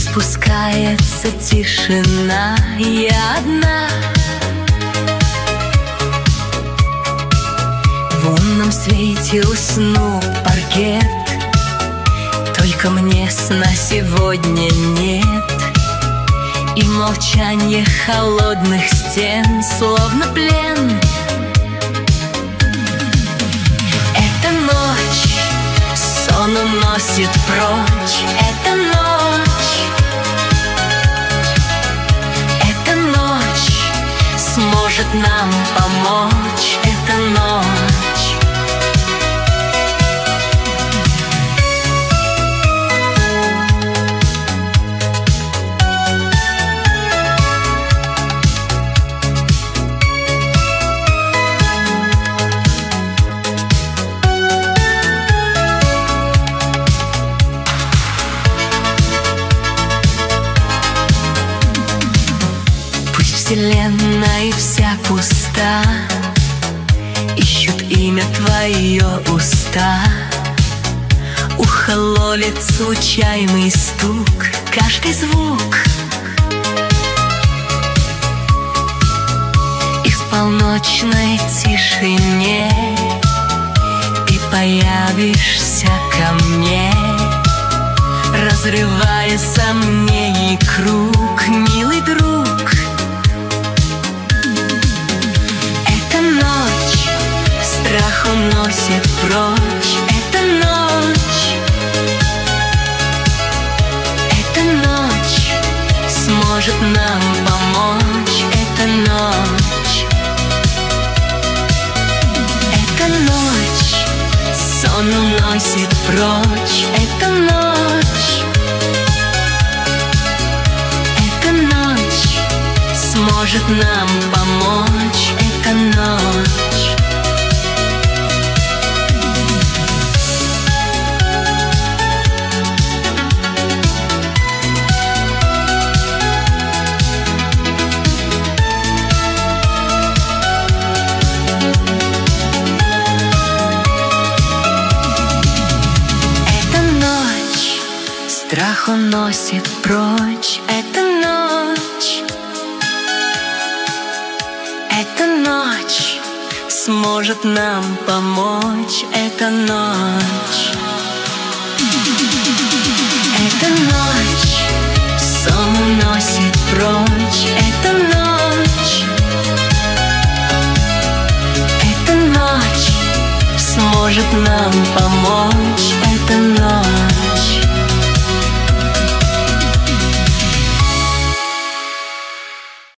спускается тишина, я одна. В лунном свете уснул паркет, только мне сна сегодня нет. И молчанье холодных стен, словно плен. Эта ночь сон уносит прочь. Эта ночь, эта ночь сможет нам помочь. Эта ночь. Вселенная вся пуста, ищут имя твое уста. Ухо ловит случайный стук, каждый звук. И в полночной тишине ты появишься ко мне, разрывая сомнений круг, милый друг. Страх уносит прочь. Эта ночь, эта ночь сможет нам помочь. Эта ночь, эта ночь сон уносит прочь. Эта ночь, эта ночь сможет нам помочь. Эта ночь. Страх уносит прочь. Эта ночь, эта ночь сможет нам помочь. Эта ночь, эта ночь сон уносит прочь. Эта ночь, эта ночь сможет нам помочь. Эта ночь.